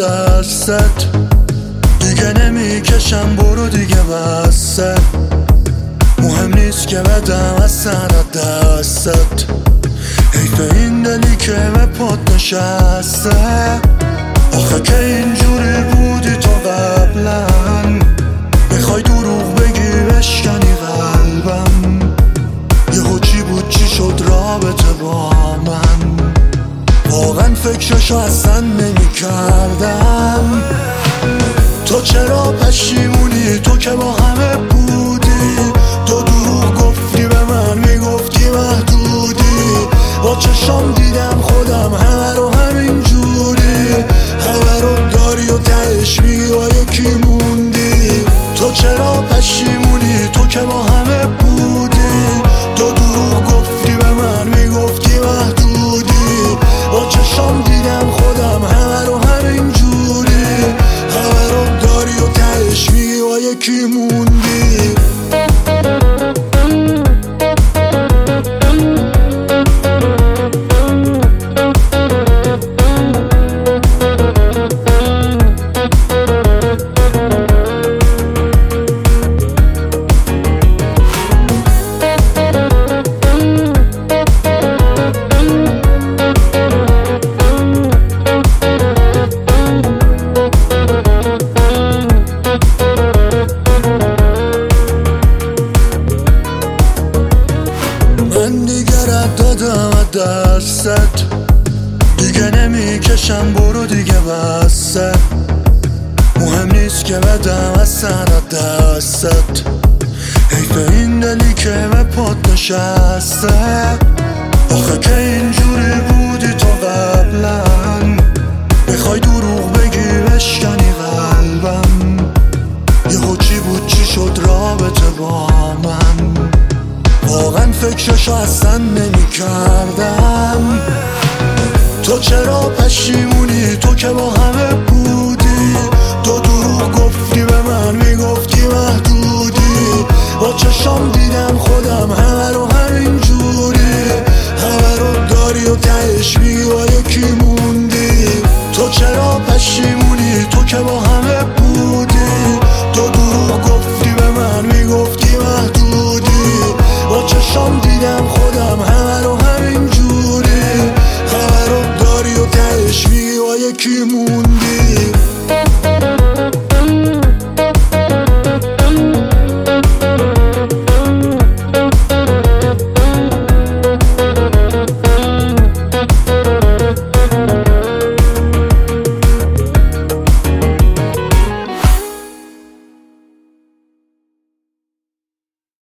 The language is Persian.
دستت، دیگه نمیکشم برو دیگه بسته. مهم نیست که بدم از سر دستت، حیف این دلی که به پات نشسته. آخه که اینجوری بودی تو قبلا، میخوای دروغ بگی بشکنی قلبم. یهو چی بود چی شد رابطه با من، واقعا فکرشو اصلا نمی کردم. تو چرا پشیمونی؟ تو که با همه بودی، تو دروغ گفتی به من، میگفتی محدودی. با چشام دیدم خودم همه رو همین جوری، همه رو داری و تهش میگی با یکی موندی. تو چرا پشیمونی؟ تو که با همه بودی، تو دروغ گفتی به من، میگفتی محدودی. با چشام دیدم خودم همه رو همین جوری، همه رو داری و تهش میگی با یکی موندی. من دیگه رد دادم از دستت، دیگه نمیکشم برو دیگه بسته. مهم نیست که بدم از سر دستت، حیف این دلی که به پات نشسته. آخه که اینجوری بودی تو قبلا، میخوای دروغ بگی بشکنی قلبم. یهو چی بود چی شد رابطه با من، واقعا فکرشو اصلا نمی کردم. تو چرا پشیمونی؟ تو که با همه بودی، تو دروغ گفتی به من، میگفتی محدودی. با چشام دیدم خودم همه رو همین جوری، همه رو داری و تهش میگی با یکی موندی. تو چرا پشیمونی؟ تو که با همه بودی، تو دروغ گفتی به من، میگفتی محدودی. با چشام دیدم خودم همه رو همین جوری، همه رو داری و تهش میگی با یکی موندی.